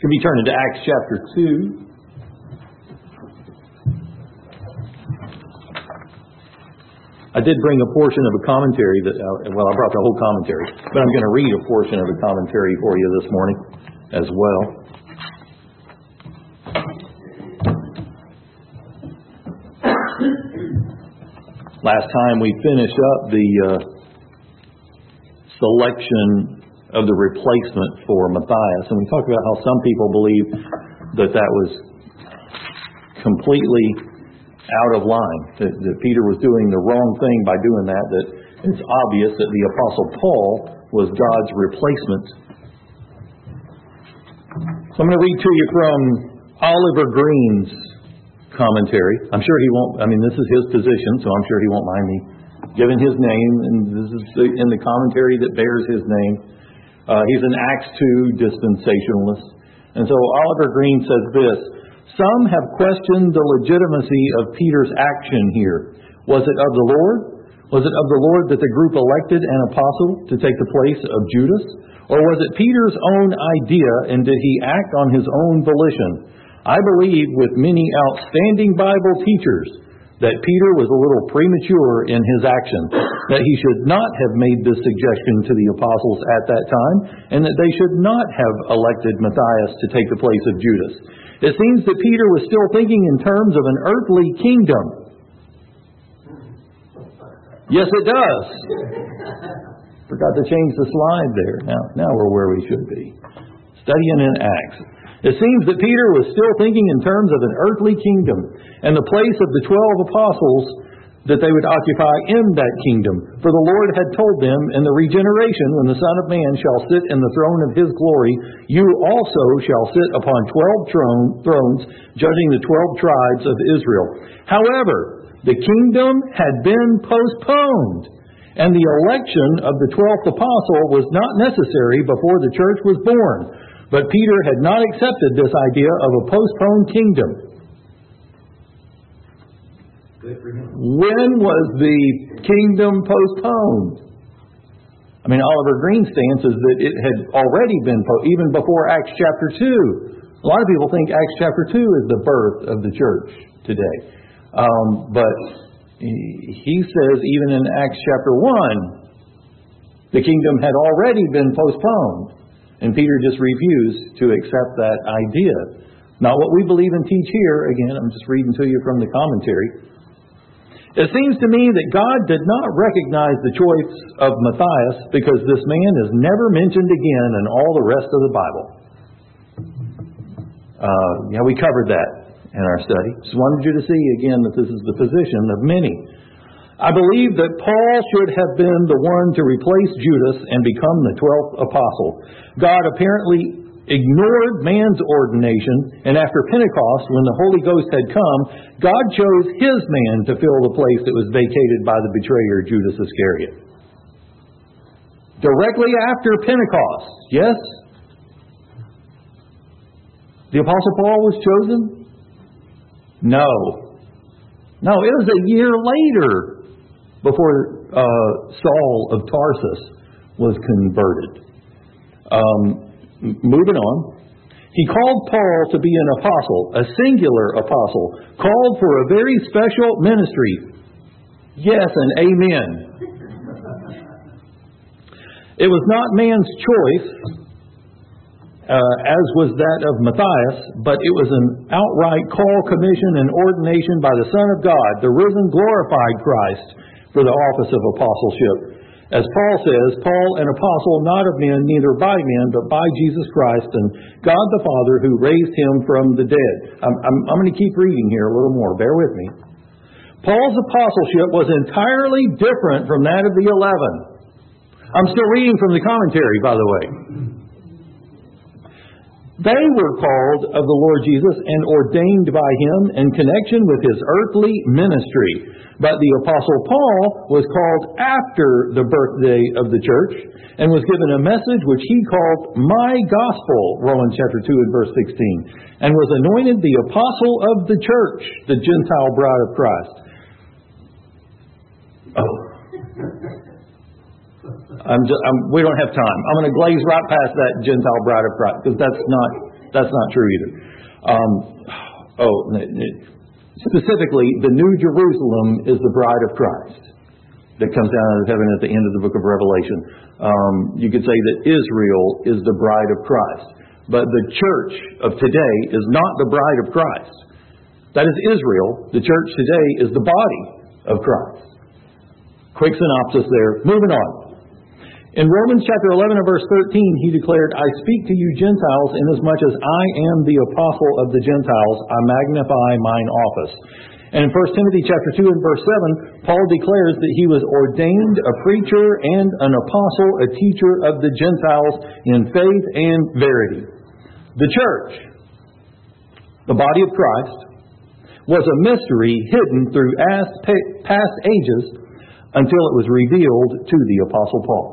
Should be turning to Acts chapter 2. I did bring a portion of a commentary I brought the whole commentary, but I'm going to read a portion of the commentary for you this morning as well. Last time we finished up the selection of the replacement for Matthias, and we talked about how some people believe that was completely out of line, that Peter was doing the wrong thing by doing that it's obvious that the Apostle Paul was God's replacement. So I'm going to read to you from Oliver Green's commentary. I'm sure he won't, this is his position, so I'm sure he won't mind me giving his name, and this is in the commentary that bears his name. He's an Acts 2 dispensationalist. And so Oliver Green says this: some have questioned the legitimacy of Peter's action here. Was it of the Lord? Was it of the Lord that the group elected an apostle to take the place of Judas? Or was it Peter's own idea, and did he act on his own volition? I believe with many outstanding Bible teachers that Peter was a little premature in his action, that he should not have made this suggestion to the apostles at that time, and that they should not have elected Matthias to take the place of Judas. It seems that Peter was still thinking in terms of an earthly kingdom. Yes, it does. Forgot to change the slide there. Now we're where we should be. Studying in Acts. It seems that Peter was still thinking in terms of an earthly kingdom and the place of the 12 apostles that they would occupy in that kingdom. For the Lord had told them, in the regeneration, when the Son of Man shall sit in the throne of His glory, you also shall sit upon 12 thrones, judging the 12 tribes of Israel. However, the kingdom had been postponed, and the election of the 12th apostle was not necessary before the church was born. But Peter had not accepted this idea of a postponed kingdom. When was the kingdom postponed? Oliver Green's stance is that it had already been, even before Acts chapter 2. A lot of people think Acts chapter 2 is the birth of the church today. But he says even in Acts chapter 1, the kingdom had already been postponed. And Peter just refused to accept that idea. Not what we believe and teach here. Again, I'm just reading to you from the commentary. It seems to me that God did not recognize the choice of Matthias because this man is never mentioned again in all the rest of the Bible. We covered that in our study. Just wanted you to see again that this is the position of many. I believe that Paul should have been the one to replace Judas and become the 12th apostle. God apparently ignored man's ordination, and after Pentecost, when the Holy Ghost had come, God chose His man to fill the place that was vacated by the betrayer Judas Iscariot. Directly after Pentecost, yes? The Apostle Paul was chosen? No, it was a year later before Saul of Tarsus was converted. Moving on. He called Paul to be an apostle, a singular apostle, called for a very special ministry. Yes, and amen. It was not man's choice, as was that of Matthias, but it was an outright call, commission, and ordination by the Son of God, the risen, glorified Christ, for the office of apostleship. As Paul says, Paul, an apostle not of men, neither by men, but by Jesus Christ and God the Father who raised Him from the dead. I'm going to keep reading here a little more. Bear with me. Paul's apostleship was entirely different from that of the 11. I'm still reading from the commentary, by the way. They were called of the Lord Jesus and ordained by Him in connection with His earthly ministry. But the Apostle Paul was called after the birthday of the church and was given a message which he called my gospel, Romans chapter 2 and verse 16, and was anointed the apostle of the church, the Gentile bride of Christ. We don't have time. I'm going to glaze right past that Gentile bride of Christ because That's not true either. Specifically, the New Jerusalem is the bride of Christ that comes down out of heaven at the end of the book of Revelation. You could say that Israel is the bride of Christ. But the church of today is not the bride of Christ. That is Israel. The church today is the body of Christ. Quick synopsis there. Moving on. In Romans chapter 11 and verse 13, he declared, I speak to you Gentiles, inasmuch as I am the apostle of the Gentiles, I magnify mine office. And in 1 Timothy chapter 2 and verse 7, Paul declares that he was ordained a preacher and an apostle, a teacher of the Gentiles in faith and verity. The church, the body of Christ, was a mystery hidden through past ages until it was revealed to the apostle Paul.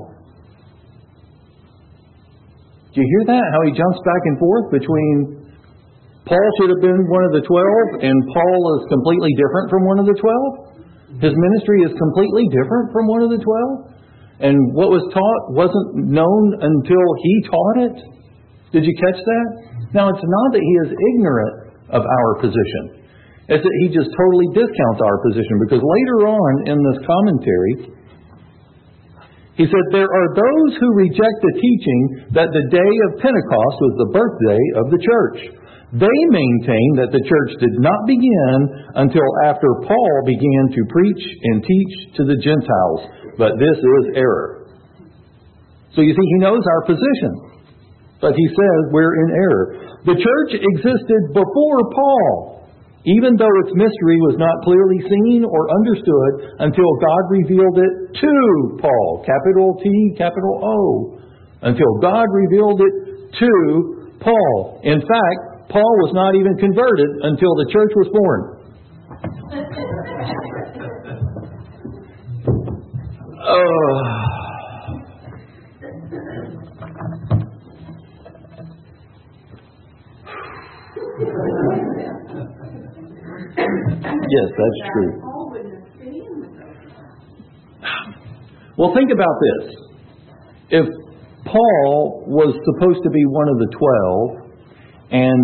Do you hear that? How he jumps back and forth between Paul should have been one of the 12 and Paul is completely different from one of the 12? His ministry is completely different from one of the 12? And what was taught wasn't known until he taught it? Did you catch that? Now, it's not that he is ignorant of our position. It's that he just totally discounts our position. Because later on in this commentary, he said, there are those who reject the teaching that the day of Pentecost was the birthday of the church. They maintain that the church did not begin until after Paul began to preach and teach to the Gentiles. But this is error. So you see, he knows our position. But he says we're in error. The church existed before Paul, even though its mystery was not clearly seen or understood until God revealed it to Paul. Capital T, capital O. Until God revealed it to Paul. In fact, Paul was not even converted until the church was born. Yes, that's true. Well, think about this. If Paul was supposed to be one of the 12, and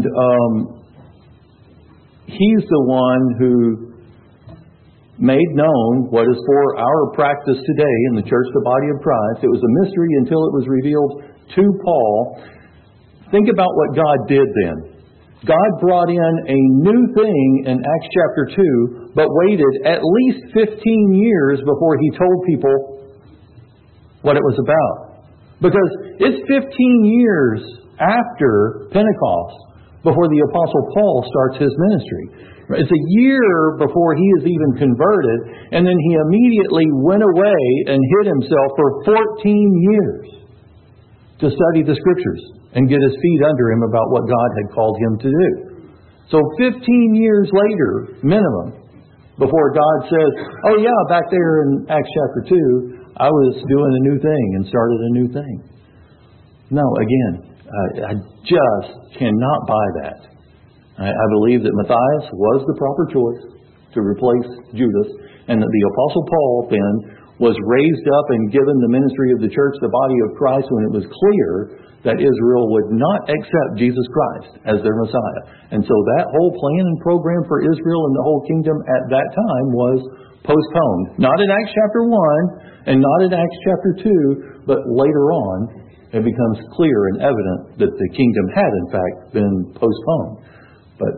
he's the one who made known what is for our practice today in the church, the body of Christ. It was a mystery until it was revealed to Paul. Think about what God did then. God brought in a new thing in Acts chapter 2, but waited at least 15 years before he told people what it was about. Because it's 15 years after Pentecost before the Apostle Paul starts his ministry. It's a year before he is even converted, and then he immediately went away and hid himself for 14 years to study the Scriptures and get his feet under him about what God had called him to do. So 15 years later, minimum, before God says, oh yeah, back there in Acts chapter 2, I was doing a new thing and started a new thing. No, again, I just cannot buy that. I believe that Matthias was the proper choice to replace Judas, and that the Apostle Paul then was raised up and given the ministry of the church, the body of Christ, when it was clear that Israel would not accept Jesus Christ as their Messiah. And so that whole plan and program for Israel and the whole kingdom at that time was postponed. Not in Acts chapter 1 and not in Acts chapter 2, but later on it becomes clear and evident that the kingdom had in fact been postponed. But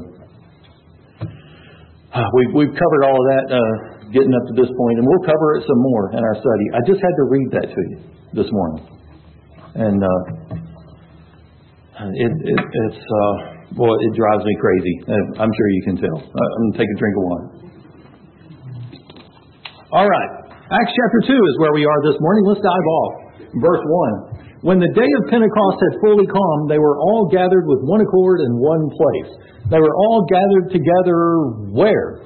we've covered all of that getting up to this point, and we'll cover it some more in our study. I just had to read that to you this morning. And it drives me crazy. I'm sure you can tell. I'm going to take a drink of water. All right. Acts chapter 2 is where we are this morning. Let's dive off. Verse 1. When the day of Pentecost had fully come, they were all gathered with one accord in one place. They were all gathered together where?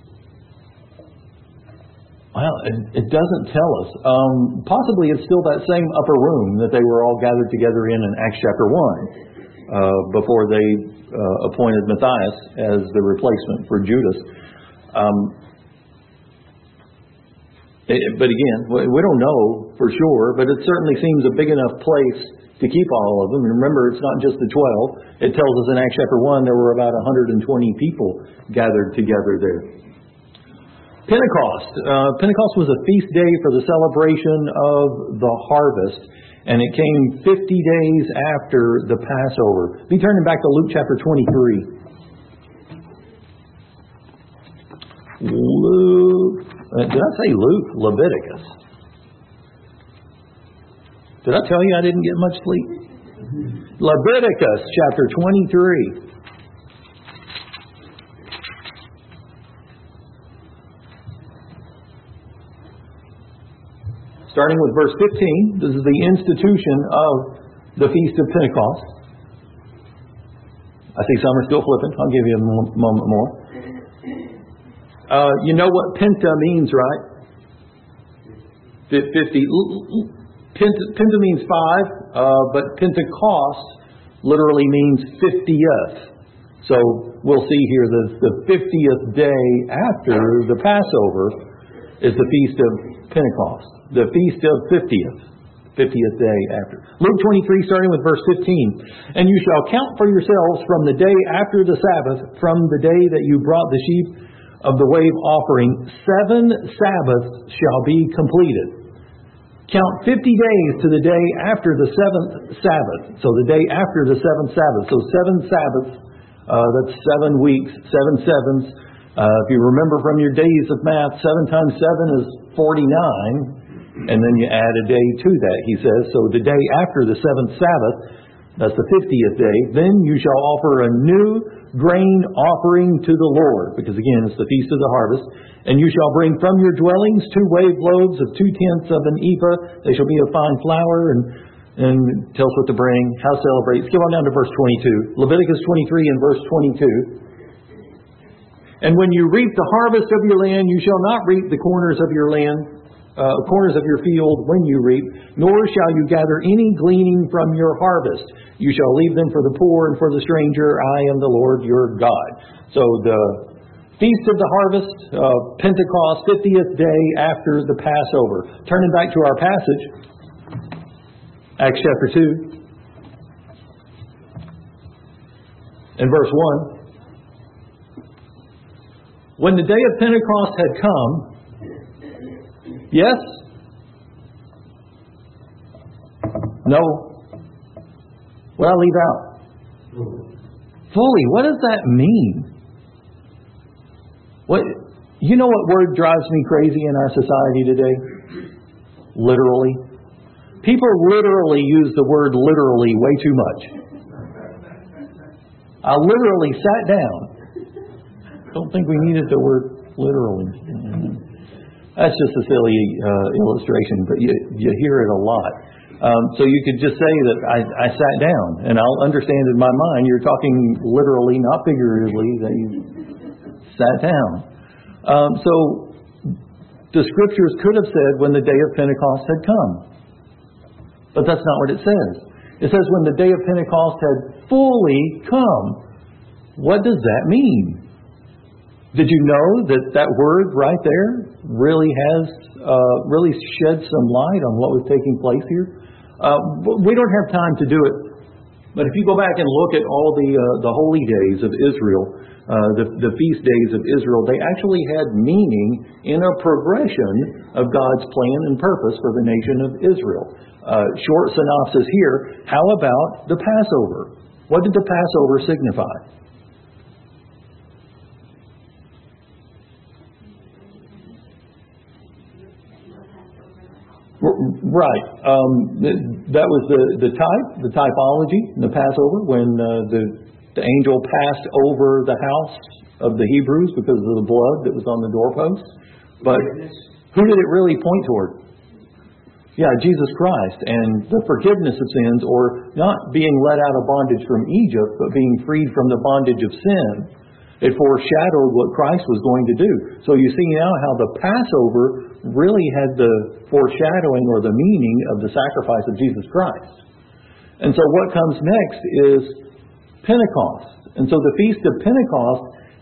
Well, it doesn't tell us. Possibly it's still that same upper room that they were all gathered together in Acts chapter 1 before they appointed Matthias as the replacement for Judas. But again, we don't know for sure, but it certainly seems a big enough place to keep all of them. And remember, it's not just the 12. It tells us in Acts chapter 1 there were about 120 people gathered together there. Pentecost. Pentecost was a feast day for the celebration of the harvest, and it came 50 days after the Passover. Be turning back to Luke chapter 23. Did I say Luke? Leviticus. Did I tell you I didn't get much sleep? Leviticus chapter 23. Starting with verse 15, this is the institution of the Feast of Pentecost. I see some are still flipping. I'll give you a moment more. You know what penta means, right? 50. Penta means 5, but Pentecost literally means 50th. So we'll see here that the 50th day after the Passover is the Feast of Pentecost. The Feast of 50th day after. Luke 23, starting with verse 15. And you shall count for yourselves from the day after the Sabbath, from the day that you brought the sheep of the wave offering, 7 Sabbaths shall be completed. Count 50 days to the day after the 7th Sabbath. So the day after the 7th Sabbath. So 7 Sabbaths, that's 7 weeks, 7 sevens. If you remember from your days of math, 7 times 7 is 49. And then you add a day to that, he says. So the day after the 7th Sabbath, that's the 50th day, then you shall offer a new grain offering to the Lord. Because again, it's the Feast of the Harvest. And you shall bring from your dwellings 2 wave loaves of 2/10 of an ephah. They shall be of fine flour, and tell us what to bring, how to celebrate. Skip on down to verse 22. Leviticus 23 and verse 22. And when you reap the harvest of your land, you shall not reap the corners of your land, corners of your field when you reap, nor shall you gather any gleaning from your harvest. You shall leave them for the poor and for the stranger. I am the Lord your God. So the Feast of the Harvest, Pentecost, 50th day after the Passover. Turning back to our passage, Acts chapter 2, and verse 1. When the day of Pentecost had come, yes? No? What did I leave out? Fully. What does that mean? You know what word drives me crazy in our society today? Literally. People literally use the word literally way too much. I literally sat down. Don't think we needed the word literally. That's just a silly illustration, but you hear it a lot. So you could just say that I sat down, and I'll understand in my mind you're talking literally, not figuratively, that you sat down. So the Scriptures could have said when the day of Pentecost had come. But that's not what it says. It says when the day of Pentecost had fully come. What does that mean? Did you know that word right there really really shed some light on what was taking place here? We don't have time to do it, but if you go back and look at all the holy days of Israel, the feast days of Israel, they actually had meaning in a progression of God's plan and purpose for the nation of Israel. Short synopsis here. How about the Passover? What did the Passover signify? Right. That was the typology, the Passover, when the angel passed over the house of the Hebrews because of the blood that was on the doorposts. But who did it really point toward? Yeah, Jesus Christ, and the forgiveness of sins, or not being let out of bondage from Egypt, but being freed from the bondage of sin. It foreshadowed what Christ was going to do. So you see now how the Passover really had the foreshadowing or the meaning of the sacrifice of Jesus Christ. And so what comes next is Pentecost. And so the Feast of Pentecost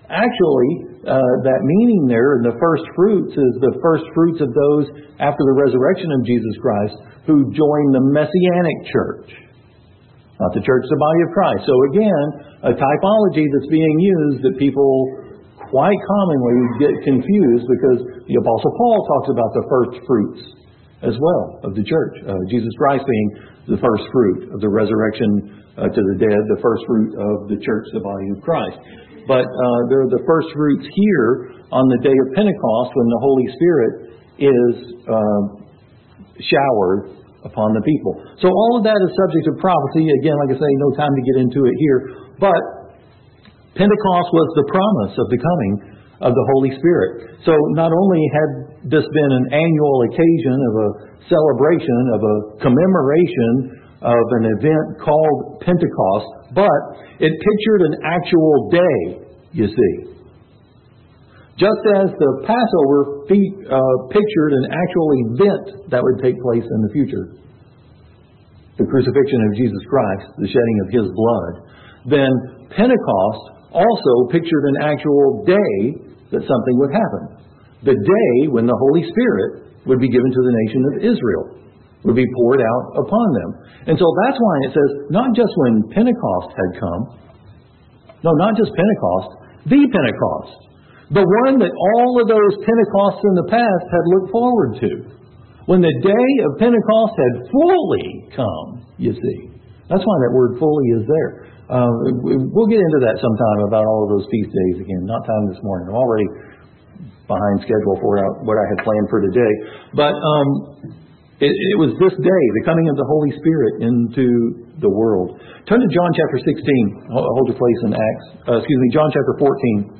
Actually, that meaning there in the first fruits is the first fruits of those after the resurrection of Jesus Christ who join the Messianic church, not the church, the body of Christ. So again, a typology that's being used that people quite commonly get confused because the Apostle Paul talks about the first fruits as well of the church. Jesus Christ being the first fruit of the resurrection to the dead, the first fruit of the church, the body of Christ. But they're the first fruits here on the day of Pentecost when the Holy Spirit is showered upon the people. So all of that is subject to prophecy. Again, like I say, no time to get into it here. But Pentecost was the promise of the coming of the Holy Spirit. So not only had this been an annual occasion of a celebration, of a commemoration of an event called Pentecost, but it pictured an actual day, you see. Just as the Passover pictured an actual event that would take place in the future, the crucifixion of Jesus Christ, the shedding of His blood, then Pentecost also pictured an actual day that something would happen. The day when the Holy Spirit would be given to the nation of Israel, would be poured out upon them. And so that's why it says, not just when Pentecost had come, no, not just Pentecost, the Pentecost, the one that all of those Pentecosts in the past had looked forward to. When the day of Pentecost had fully come, you see. That's why that word fully is there. We'll get into that sometime about all of those feast days again. Not time this morning. I'm already behind schedule for what I had planned for today. But it was this day, the coming of the Holy Spirit into the world. Turn to John chapter 16. Hold your place in John chapter 14.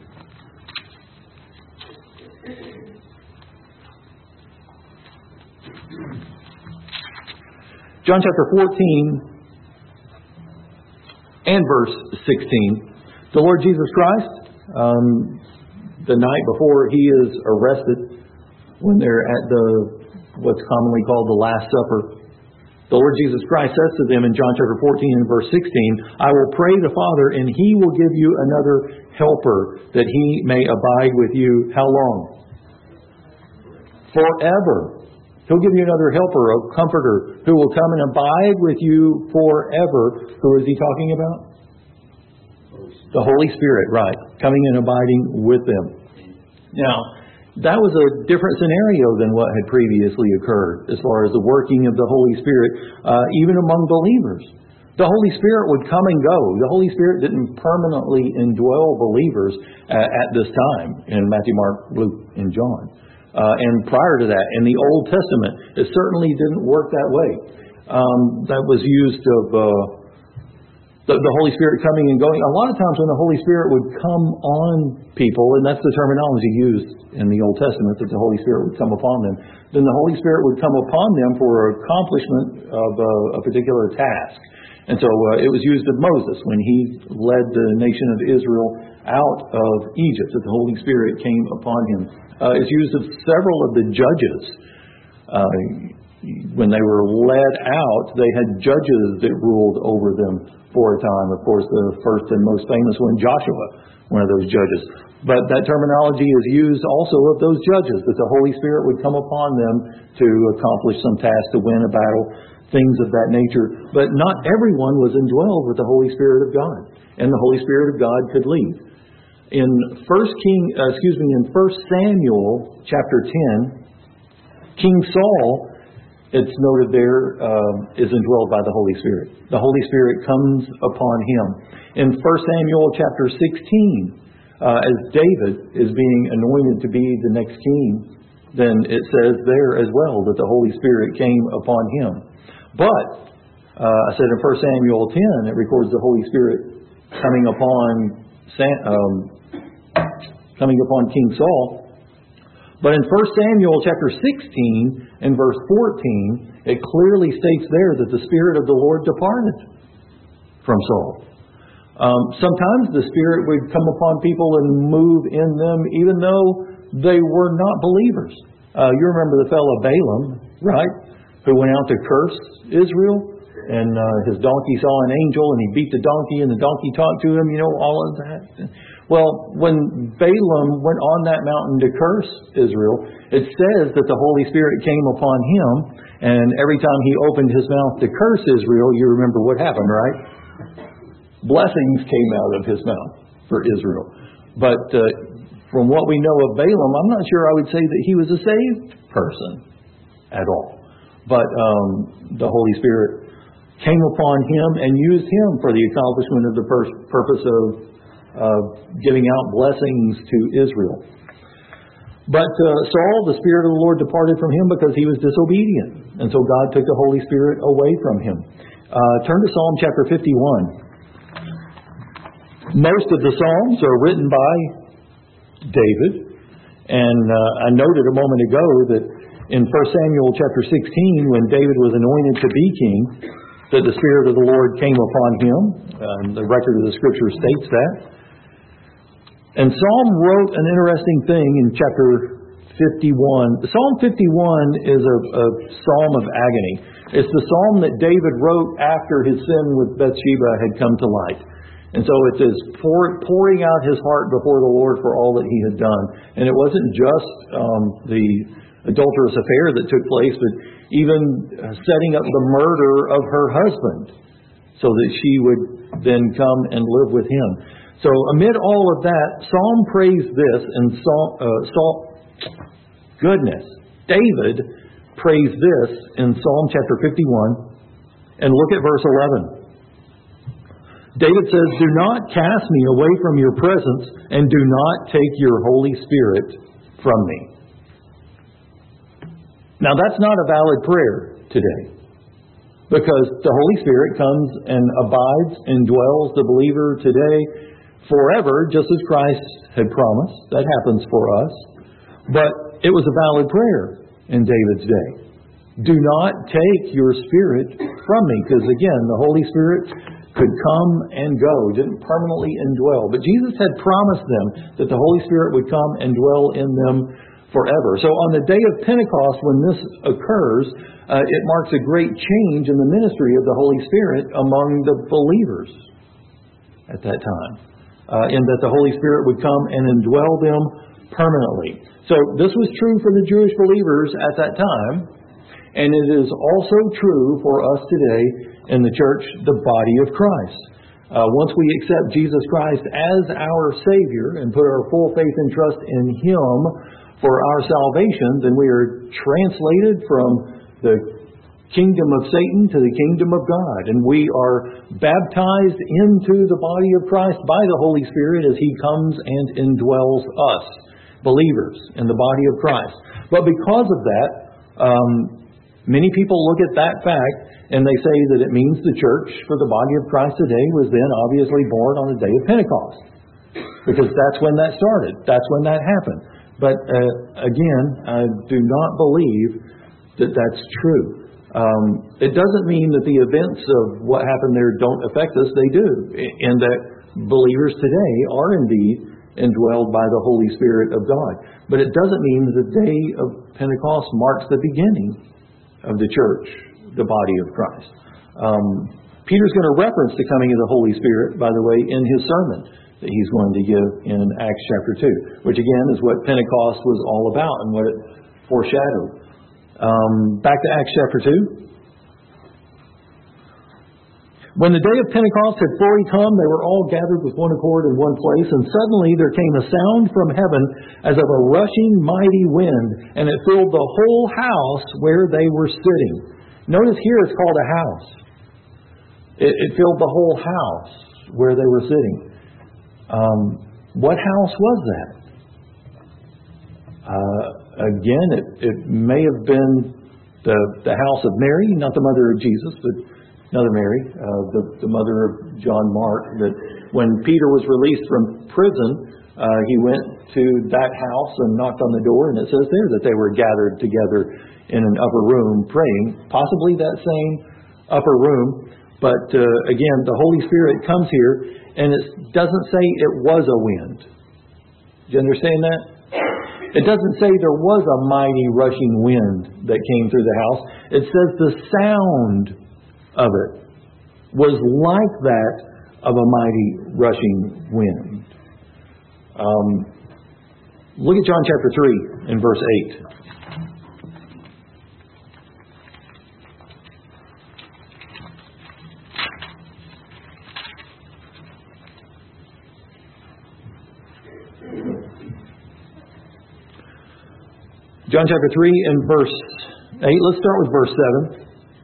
John chapter 14 and verse 16. The Lord Jesus Christ, the night before He is arrested, when they're at what's commonly called the Last Supper, the Lord Jesus Christ says to them in John chapter 14 and verse 16, I will pray the Father, and He will give you another helper, that He may abide with you. How long? Forever. He'll give you another helper, a comforter, who will come and abide with you forever. Who is He talking about? The Holy Spirit, right. Coming and abiding with them. Now, that was a different scenario than what had previously occurred as far as the working of the Holy Spirit, even among believers. The Holy Spirit would come and go. The Holy Spirit didn't permanently indwell believers at this time in Matthew, Mark, Luke, and John. And prior to that, in the Old Testament, it certainly didn't work that way. That was used of the Holy Spirit coming and going. A lot of times when the Holy Spirit would come on people, and that's the terminology used in the Old Testament, that the Holy Spirit would come upon them, then the Holy Spirit would come upon them for accomplishment of a particular task. And so it was used of Moses when he led the nation of Israel out of Egypt, that the Holy Spirit came upon him. It's used of several of the judges. When they were led out, they had judges that ruled over them for a time. Of course, the first and most famous one, Joshua, one of those judges. But that terminology is used also of those judges, that the Holy Spirit would come upon them to accomplish some task, to win a battle, things of that nature. But not everyone was indwelled with the Holy Spirit of God, and the Holy Spirit of God could lead. In 1 Samuel chapter 10, King Saul, it's noted there, is indwelled by the Holy Spirit. The Holy Spirit comes upon him. In 1 Samuel chapter 16, as David is being anointed to be the next king, then it says there as well that the Holy Spirit came upon him. But, I said in 1 Samuel 10, it records the Holy Spirit coming upon King Saul. But in 1 Samuel chapter 16 and verse 14, it clearly states there that the Spirit of the Lord departed from Saul. Sometimes the Spirit would come upon people and move in them even though they were not believers. You remember the fellow Balaam, right? Who went out to curse Israel? And his donkey saw an angel, and he beat the donkey, and the donkey talked to him, all of that. Well, when Balaam went on that mountain to curse Israel, it says that the Holy Spirit came upon him, and every time he opened his mouth to curse Israel, you remember what happened, right? Blessings came out of his mouth for Israel. But from what we know of Balaam, I'm not sure I would say that he was a saved person at all. But the Holy Spirit came upon him and used him for the accomplishment of the purpose of giving out blessings to Israel. But Saul, the Spirit of the Lord departed from him because he was disobedient. And so God took the Holy Spirit away from him. Turn to Psalm chapter 51. Most of the Psalms are written by David. And I noted a moment ago that in 1 Samuel chapter 16, when David was anointed to be king, that the Spirit of the Lord came upon him. The record of the Scripture states that. And Psalm wrote an interesting thing in chapter 51. Psalm 51 is a psalm of agony. It's the psalm that David wrote after his sin with Bathsheba had come to light. And so it's his pouring out his heart before the Lord for all that he had done. And it wasn't just the adulterous affair that took place, but even setting up the murder of her husband so that she would then come and live with him. So amid all of that, Psalm prays this, and David prays this in Psalm chapter 51, and look at verse 11. David says, "Do not cast me away from your presence, and do not take your Holy Spirit from me." Now that's not a valid prayer today, because the Holy Spirit comes and abides and dwells the believer today forever, just as Christ had promised. That happens for us. But it was a valid prayer in David's day. Do not take your Spirit from me, because again, the Holy Spirit could come and go, didn't permanently indwell. But Jesus had promised them that the Holy Spirit would come and dwell in them forever. So on the day of Pentecost, when this occurs, it marks a great change in the ministry of the Holy Spirit among the believers at that time. In that the Holy Spirit would come and indwell them permanently. So this was true for the Jewish believers at that time, and it is also true for us today in the church, the body of Christ. Once we accept Jesus Christ as our Savior and put our full faith and trust in Him for our salvation, then we are translated from the kingdom of Satan to the kingdom of God. And we are baptized into the body of Christ by the Holy Spirit as He comes and indwells us, believers, in the body of Christ. But because of that, many people look at that fact and they say that it means the church for the body of Christ today was then obviously born on the day of Pentecost. Because that's when that started. That's when that happened. But again, I do not believe that that's true. It doesn't mean that the events of what happened there don't affect us. They do. And that believers today are indeed indwelled by the Holy Spirit of God. But it doesn't mean that the day of Pentecost marks the beginning of the church, the body of Christ. Peter's going to reference the coming of the Holy Spirit, by the way, in his sermon that he's going to give in Acts chapter 2, which again is what Pentecost was all about and what it foreshadowed. Back to Acts chapter 2. When the day of Pentecost had fully come, they were all gathered with one accord in one place, and suddenly there came a sound from heaven as of a rushing mighty wind, and it filled the whole house where they were sitting. Notice here it's called a house. It filled the whole house where they were sitting. What house was that? Again, it may have been the house of Mary, not the mother of Jesus, but another Mary, the mother of John Mark. That when Peter was released from prison, he went to that house and knocked on the door, and it says there that they were gathered together in an upper room praying, possibly that same upper room. But again, the Holy Spirit comes here, and it doesn't say it was a wind. Do you understand that? It doesn't say there was a mighty rushing wind that came through the house. It says the sound of it was like that of a mighty rushing wind. Look at John chapter 3 and verse 8. John chapter 3 and verse 8. Let's start with verse 7.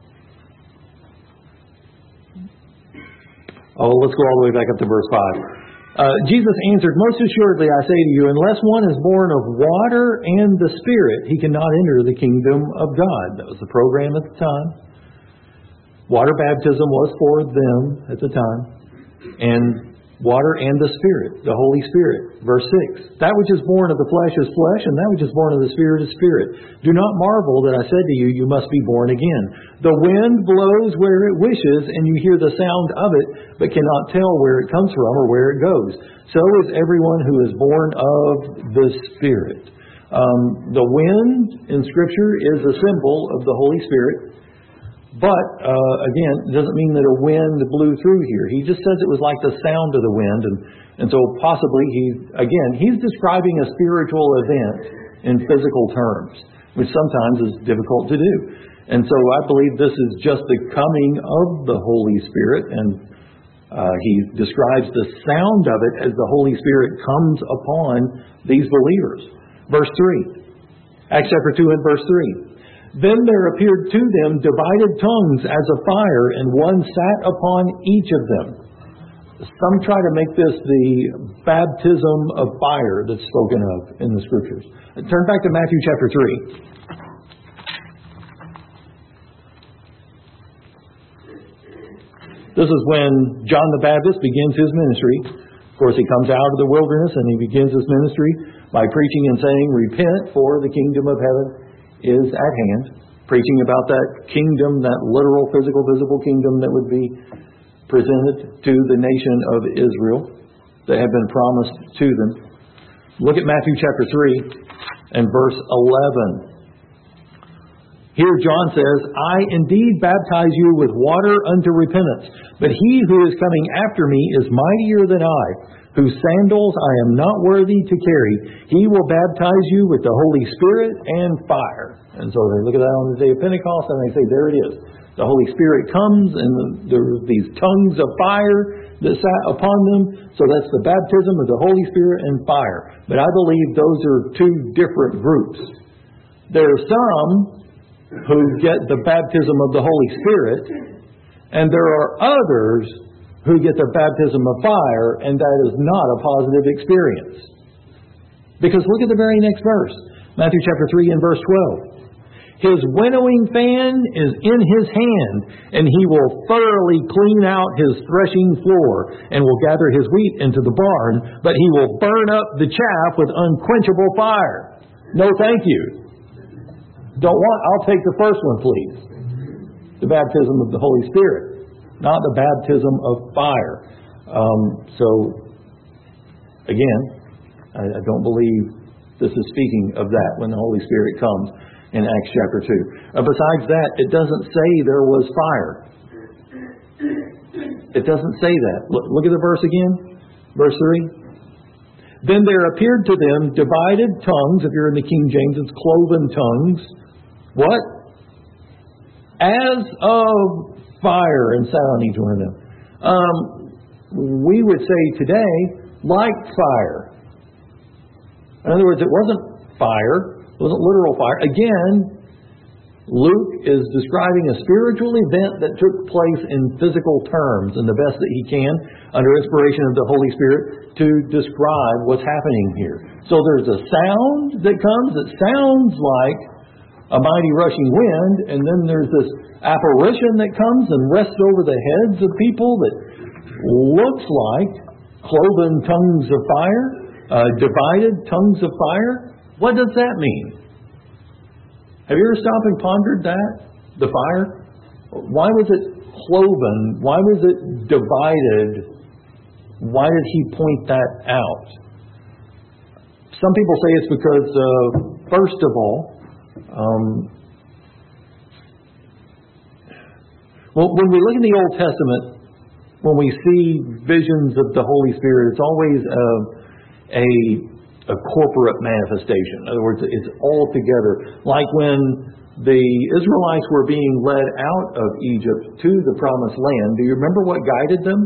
Let's go all the way back up to verse 5. Jesus answered, "Most assuredly I say to you, unless one is born of water and the Spirit, he cannot enter the kingdom of God." That was the program at the time. Water baptism was for them at the time. And water and the Spirit, the Holy Spirit. Verse 6, "That which is born of the flesh is flesh, and that which is born of the Spirit is spirit. Do not marvel that I said to you, you must be born again. The wind blows where it wishes, and you hear the sound of it, but cannot tell where it comes from or where it goes. So is everyone who is born of the Spirit." The wind in Scripture is a symbol of the Holy Spirit. But, again, it doesn't mean that a wind blew through here. He just says it was like the sound of the wind. And so possibly he's describing a spiritual event in physical terms, which sometimes is difficult to do. And so I believe this is just the coming of the Holy Spirit. And he describes the sound of it as the Holy Spirit comes upon these believers. Verse 3. Acts chapter 2 and verse 3. "Then there appeared to them divided tongues as of fire, and one sat upon each of them." Some try to make this the baptism of fire that's spoken of in the Scriptures. Turn back to Matthew chapter 3. This is when John the Baptist begins his ministry. Of course, he comes out of the wilderness and he begins his ministry by preaching and saying, "Repent, for the kingdom of heaven is at hand," preaching about that kingdom, that literal, physical, visible kingdom that would be presented to the nation of Israel that had been promised to them. Look at Matthew chapter 3 and verse 11. Here John says, "I indeed baptize you with water unto repentance, but he who is coming after me is mightier than I, whose sandals I am not worthy to carry. He will baptize you with the Holy Spirit and fire." And so they look at that on the day of Pentecost and they say, there it is. The Holy Spirit comes and there are these tongues of fire that sat upon them. So that's the baptism of the Holy Spirit and fire. But I believe those are two different groups. There are some who get the baptism of the Holy Spirit, and there are others who get the baptism of fire, and that is not a positive experience. Because look at the very next verse, Matthew chapter 3 and verse 12. "His winnowing fan is in his hand, and he will thoroughly clean out his threshing floor, and will gather his wheat into the barn, but he will burn up the chaff with unquenchable fire." No, thank you. I'll take the first one, please. The baptism of the Holy Spirit, not the baptism of fire. So, again, I don't believe this is speaking of that when the Holy Spirit comes in Acts chapter 2. Besides that, it doesn't say there was fire. It doesn't say that. Look at the verse again. Verse 3. "Then there appeared to them divided tongues," if you're in the King James, it's cloven tongues. What? "As of fire, and sat on each one of them." We would say today, like fire. In other words, it wasn't fire. It wasn't literal fire. Again, Luke is describing a spiritual event that took place in physical terms in the best that he can, under inspiration of the Holy Spirit, to describe what's happening here. So there's a sound that comes that sounds like a mighty rushing wind, and then there's this apparition that comes and rests over the heads of people that looks like cloven tongues of fire, divided tongues of fire. What does that mean? Have you ever stopped and pondered that? The fire? Why was it cloven? Why was it divided? Why did he point that out? Some people say it's because, first of all, Well, when we look in the Old Testament, when we see visions of the Holy Spirit, it's always a corporate manifestation. In other words, it's all together. Like when the Israelites were being led out of Egypt to the Promised Land, do you remember what guided them?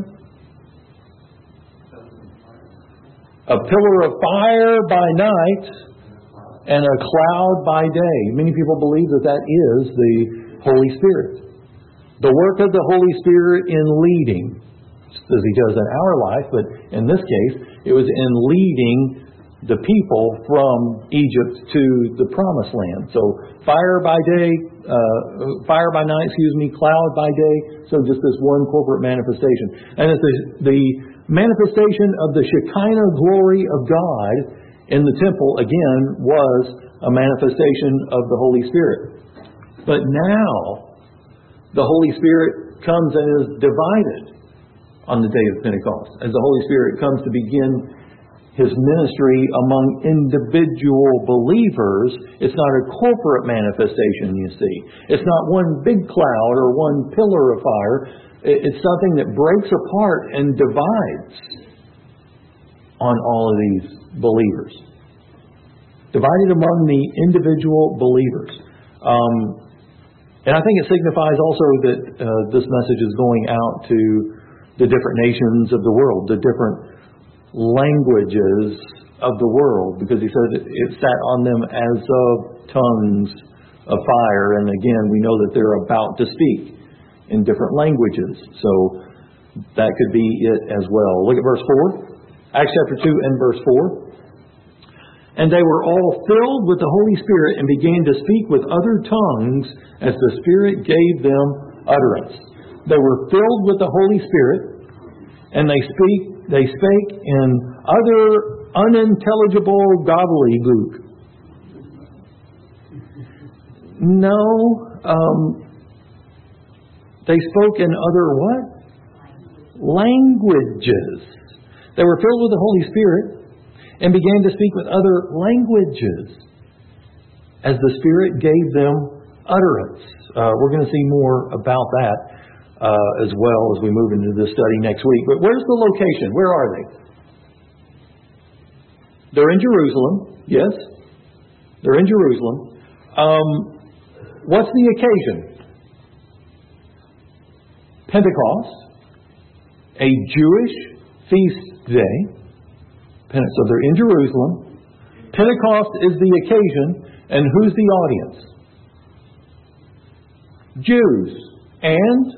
A pillar of fire by night and a cloud by day. Many people believe that that is the Holy Spirit. The work of the Holy Spirit in leading, as He does in our life, but in this case, it was in leading the people from Egypt to the Promised Land. So fire by night, cloud by day. So just this one corporate manifestation. And it's the manifestation of the Shekinah glory of God in the temple, again, was a manifestation of the Holy Spirit. But now, the Holy Spirit comes and is divided on the day of Pentecost. As the Holy Spirit comes to begin His ministry among individual believers, it's not a corporate manifestation, you see. It's not one big cloud or one pillar of fire. It's something that breaks apart and divides on all of these believers. Divided among the individual believers. And I think it signifies also that this message is going out to the different nations of the world, the different languages of the world, because He said it sat on them as of tongues of fire. And again, we know that they're about to speak in different languages. So that could be it as well. Look at verse 4. Acts chapter 2 and verse 4. And they were all filled with the Holy Spirit and began to speak with other tongues as the Spirit gave them utterance. They were filled with the Holy Spirit, and they spake in other unintelligible gobbledygook. No, they spoke in other what? Languages. They were filled with the Holy Spirit and began to speak with other languages as the Spirit gave them utterance. We're going to see more about that as well as we move into this study next week. But where's the location? Where are they? They're in Jerusalem. Yes, they're in Jerusalem. What's the occasion? Pentecost, a Jewish feast day. So they're in Jerusalem. Pentecost is the occasion. And who's the audience? Jews and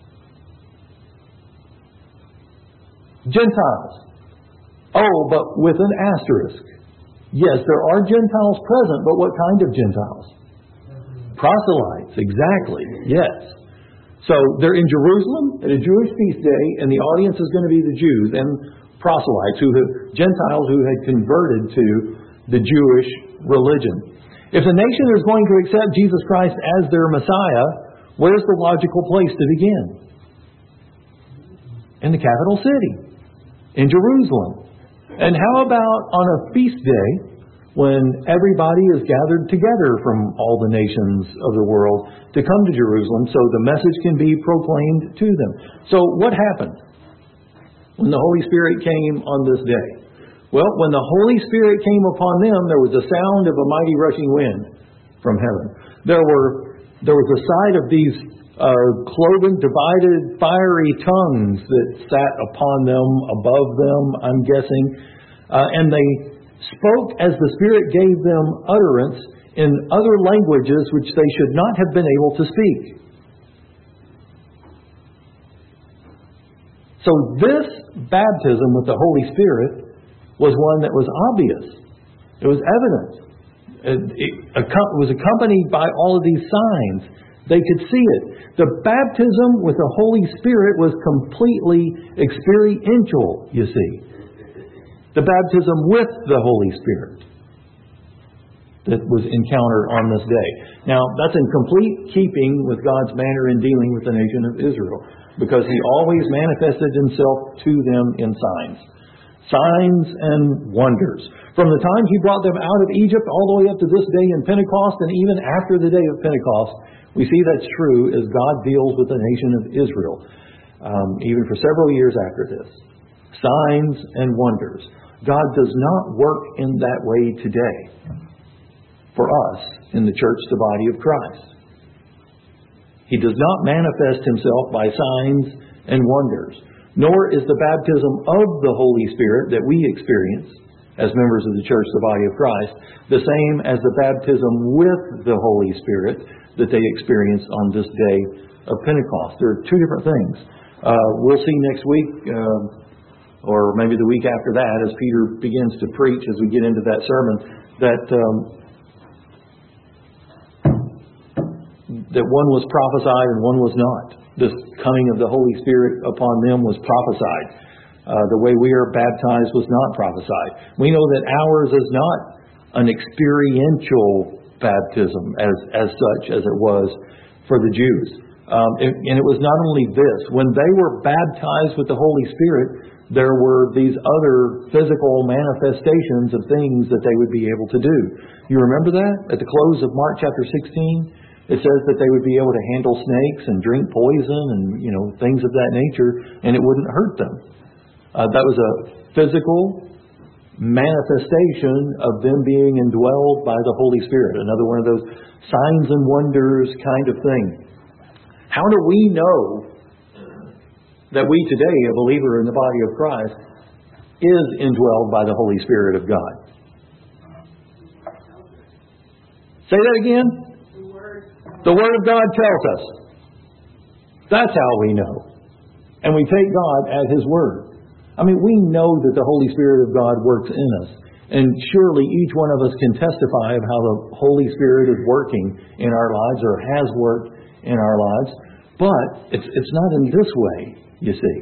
Gentiles. Oh, but with an asterisk. Yes, there are Gentiles present, but what kind of Gentiles? Proselytes, exactly. Yes. So they're in Jerusalem at a Jewish feast day, and the audience is going to be the Jews and proselytes, Gentiles who had converted to the Jewish religion. If the nation is going to accept Jesus Christ as their Messiah, where's the logical place to begin? In the capital city, in Jerusalem. And how about on a feast day when everybody is gathered together from all the nations of the world to come to Jerusalem so the message can be proclaimed to them? So what happened when the Holy Spirit came on this day? Well, when the Holy Spirit came upon them, there was a sound of a mighty rushing wind from heaven. There was a sight of these cloven, divided, fiery tongues that sat upon them, above them, I'm guessing. And they spoke as the Spirit gave them utterance in other languages which they should not have been able to speak. So this baptism with the Holy Spirit was one that was obvious. It was evident. It was accompanied by all of these signs. They could see it. The baptism with the Holy Spirit was completely experiential, you see. The baptism with the Holy Spirit that was encountered on this day. Now, that's in complete keeping with God's manner in dealing with the nation of Israel, because He always manifested Himself to them in signs. Signs and wonders. From the time He brought them out of Egypt all the way up to this day in Pentecost, and even after the day of Pentecost, We see that's true as God deals with the nation of Israel, even for several years after this. Signs and wonders. God does not work in that way today for us in the church, the body of Christ. He does not manifest himself by signs and wonders, nor is the baptism of the Holy Spirit that we experience as members of the church, the body of Christ, the same as the baptism with the Holy Spirit that they experience on this day of Pentecost. There are two different things. We'll see next week, or maybe the week after that, as Peter begins to preach, as we get into that sermon, that one was prophesied and one was not. This coming of the Holy Spirit upon them was prophesied. The way we are baptized was not prophesied. We know that ours is not an experiential baptism as such as it was for the Jews. And it was not only this. When they were baptized with the Holy Spirit, there were these other physical manifestations of things that they would be able to do. You remember that? At the close of Mark chapter 16, it says that they would be able to handle snakes and drink poison and, things of that nature, and it wouldn't hurt them. That was a physical manifestation of them being indwelled by the Holy Spirit. Another one of those signs and wonders kind of thing. How do we know that we today, a believer in the body of Christ, is indwelled by the Holy Spirit of God? Say that again. The Word of God tells us. That's how we know. And we take God at His Word. We know that the Holy Spirit of God works in us. And surely each one of us can testify of how the Holy Spirit is working in our lives or has worked in our lives. But it's not in this way, you see.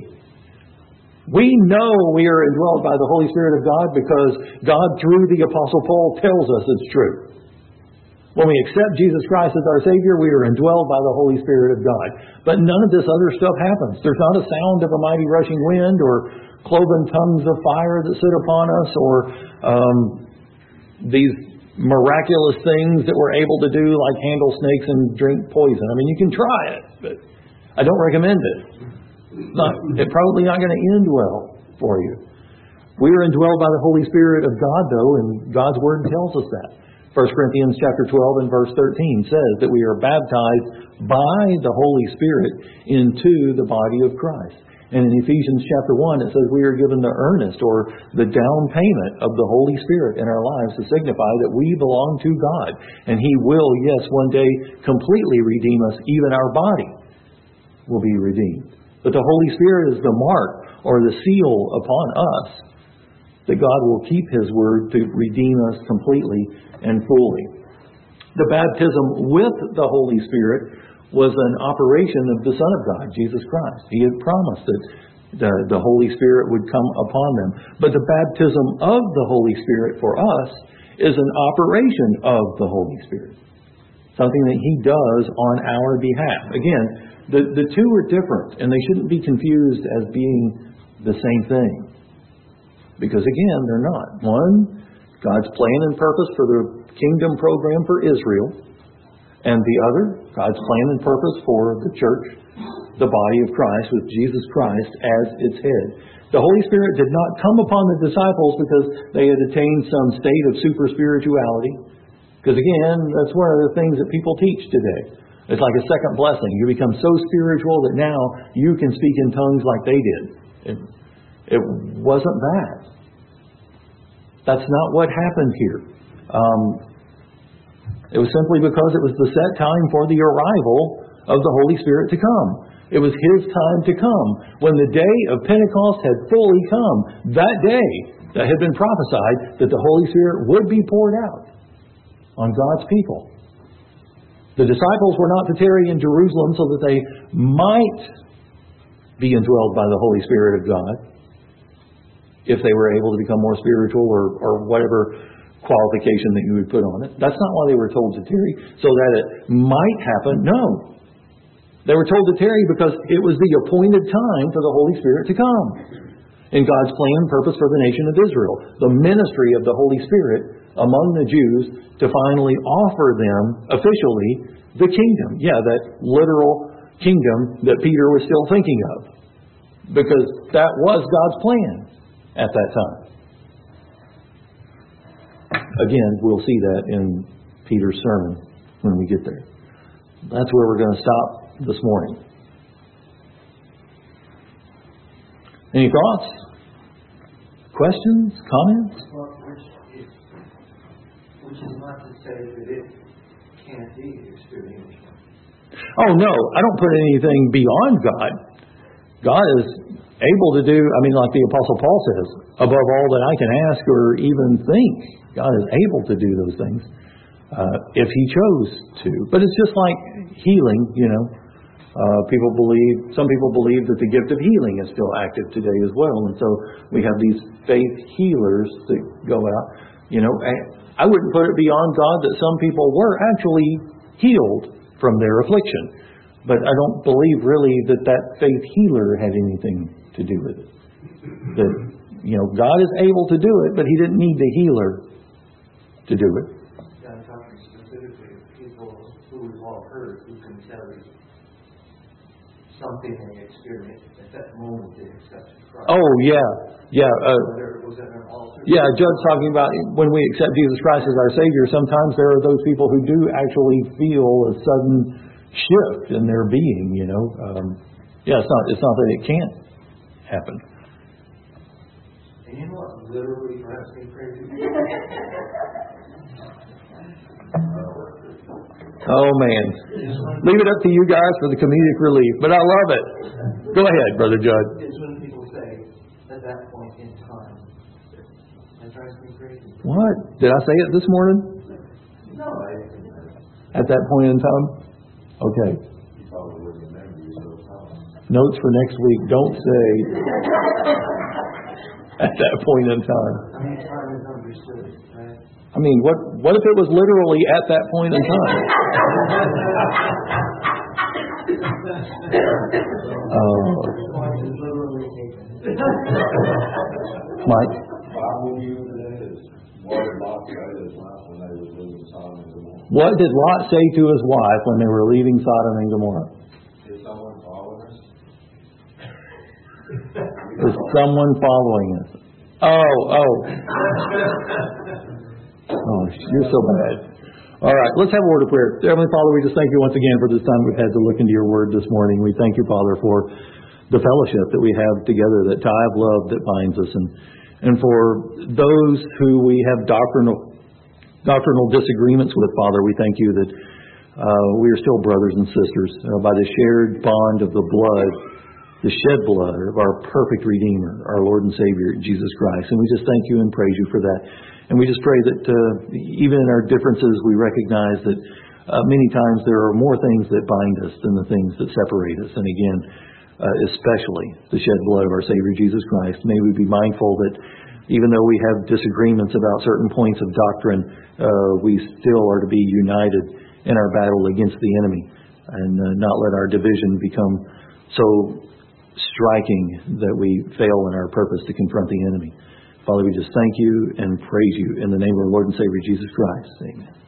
We know we are indwelled by the Holy Spirit of God because God, through the Apostle Paul, tells us it's true. When we accept Jesus Christ as our Savior, we are indwelled by the Holy Spirit of God. But none of this other stuff happens. There's not a sound of a mighty rushing wind or cloven tongues of fire that sit upon us or these miraculous things that we're able to do like handle snakes and drink poison. You can try it, but I don't recommend it. It's probably not going to end well for you. We are indwelled by the Holy Spirit of God, though, and God's Word tells us that. 1 Corinthians chapter 12 and verse 13 says that we are baptized by the Holy Spirit into the body of Christ. And in Ephesians chapter 1 it says we are given the earnest or the down payment of the Holy Spirit in our lives to signify that we belong to God. And He will, yes, one day completely redeem us. Even our body will be redeemed. But the Holy Spirit is the mark or the seal upon us that God will keep His Word to redeem us completely and fully. The baptism with the Holy Spirit was an operation of the Son of God, Jesus Christ. He had promised that the Holy Spirit would come upon them. But the baptism of the Holy Spirit for us is an operation of the Holy Spirit. Something that He does on our behalf. Again, the two are different, and they shouldn't be confused as being the same thing. Because again, they're not. One, God's plan and purpose for the kingdom program for Israel. And the other, God's plan and purpose for the church, the body of Christ, with Jesus Christ as its head. The Holy Spirit did not come upon the disciples because they had attained some state of super spirituality. Because again, that's one of the things that people teach today. It's like a second blessing. You become so spiritual that now you can speak in tongues like they did. It wasn't that. That's not what happened here. It was simply because it was the set time for the arrival of the Holy Spirit to come. It was His time to come. When the day of Pentecost had fully come, that day that had been prophesied that the Holy Spirit would be poured out on God's people. The disciples were not to tarry in Jerusalem so that they might be indwelled by the Holy Spirit of God, if they were able to become more spiritual or whatever qualification that you would put on it. That's not why they were told to tarry, so that it might happen. No. They were told to tarry because it was the appointed time for the Holy Spirit to come. In God's plan and purpose for the nation of Israel. The ministry of the Holy Spirit among the Jews to finally offer them officially the kingdom. Yeah, that literal kingdom that Peter was still thinking of. Because that was God's plan at that time. Again, we'll see that in Peter's sermon when we get there. That's where we're going to stop this morning. Any thoughts? Questions? Comments? Which is not to say that it can't be experienced. Oh, no. I don't put anything beyond God. God is able to do, like the Apostle Paul says, above all that I can ask or even think. God is able to do those things if He chose to. But it's just like healing, some people believe that the gift of healing is still active today as well. And so we have these faith healers that go out. I wouldn't put it beyond God that some people were actually healed from their affliction. But I don't believe really that faith healer had anything to do with it. That, God is able to do it, but He didn't need the healer to do it. I'm talking specifically of people who we've all heard who can tell you something they experienced at that moment they accepted Christ. Oh, yeah. Yeah. Was that an altar? Yeah, Judd's talking about when we accept Jesus Christ as our Savior, sometimes there are those people who do actually feel a sudden shift in their being, it's not that it can't happen. And you know what literally drives me crazy? Oh, man. Leave it up to you guys for the comedic relief, but I love it. Go ahead, Brother Judd. It's when people say, at that point in time. That drives me crazy. What? Did I say it this morning? No, At that point in time? Okay. Notes for next week. Don't say at that point in time. Time is understood, right? What if it was literally at that point in time? Mike? What did Lot say to his wife when they were leaving Sodom and Gomorrah? Is someone following us? Is someone following us? Oh, you're so bad. All right, let's have a word of prayer. Heavenly Father, we just thank you once again for this time we've had to look into your word this morning. We thank you, Father, for the fellowship that we have together, that tie of love that binds us, and for those who we have doctrinal disagreements with, Father, we thank you that we are still brothers and sisters by the shared bond of the blood, the shed blood of our perfect Redeemer, our Lord and Savior, Jesus Christ. And we just thank you and praise you for that. And we just pray that even in our differences, we recognize that many times there are more things that bind us than the things that separate us. And again, especially the shed blood of our Savior, Jesus Christ. May we be mindful that even though we have disagreements about certain points of doctrine, we still are to be united in our battle against the enemy and not let our division become so striking that we fail in our purpose to confront the enemy. Father, we just thank you and praise you in the name of our Lord and Savior, Jesus Christ. Amen.